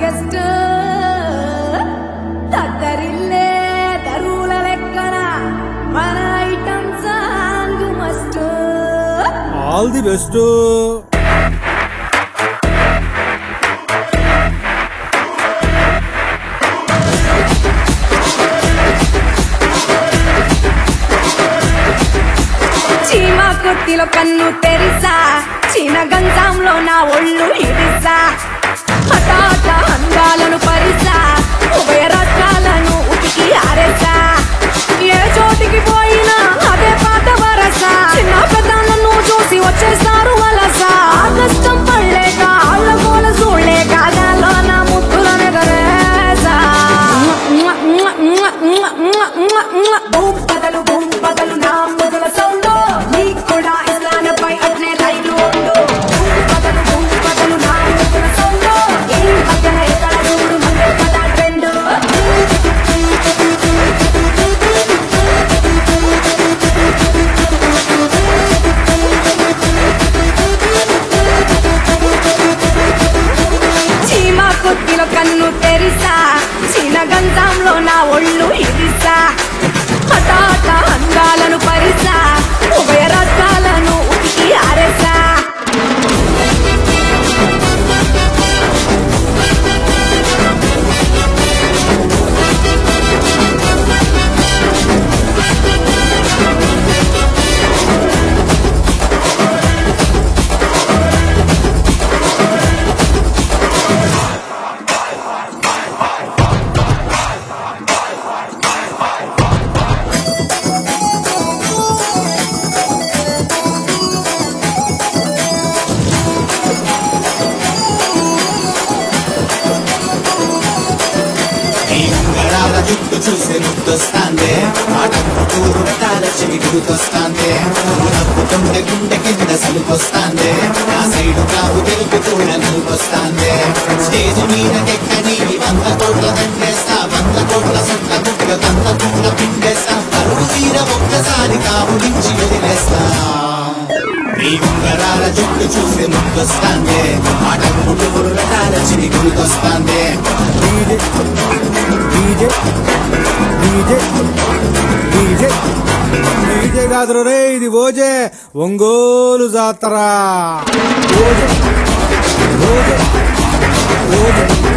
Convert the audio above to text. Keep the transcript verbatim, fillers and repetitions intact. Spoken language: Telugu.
గెస్ట్ తద్దరిల్లే దరువుల లెక్కన మన item song must all the best. చీమా కుర్తిలో కన్ను తెరిసా చీన గంజంలో నా ఒళ్ళు ఇరిసా హఠాట అందాలను పరిసా ఉభయ రాష్ట్రాలను ఉతికి ఆరేసా ఏ చోటికి పోయినా అదే పాత వరస చిన్న పెద్దలను చూసి వచ్చేస్తారు వలస కష్టం పడలేక ఆళ్ళ గోల చూడలేక గాలో నా ముద్దులను ఎగరేసా బూమ్ బదలు బూమ్ బదలు నా ముద్దుల సౌండ్ నీకు కూడా ఇస్లానపై అట్నే రైలు ఉండు బదలు బూమ్ బదలు నా ముద్దుల సౌండ్ ఈ పక్కన ఎక్కడ చూడు ముందే కదా ట్రెండ్ చీమా కొద్దిలో కన్ను తెరిసా చీన గంధంలో నా ఒళ్ళు ఇరిసా హఠాట అందాలను పరిసా ఉభయ రాష్ట్రాలను ఉతికి ఆరేసా జుట్టు చూసే ముద్దొస్తాందే ఆటంకుతూరు రకాల చెవి గుర్తొస్తాందే నవ్వుతుంటే గుండె కింద సలుకొస్తాందే నా సైడు కాపు తెలుపు కూడా నలుకొస్తాందే స్టేజ్ మీద ఎక్కని వంద కోట్ల దండేస్తా వంద కోట్ల సొంత గుడ్డ వంద కోట్ల పిండేస్తా పరువు తీర ఒక్కసారి కాపులించి వదిలేస్తా నీ ఉంగరాల జుట్టు చూసే ముద్దొస్తాందే ఆటంకుతూరు రకాల చెవి గుర్తొస్తాందే డీజే డీజే డీజే డీజే కాదు రే ఇది ఓజే ఒంగోలు జాతర ఓజే ఓజే ఓజే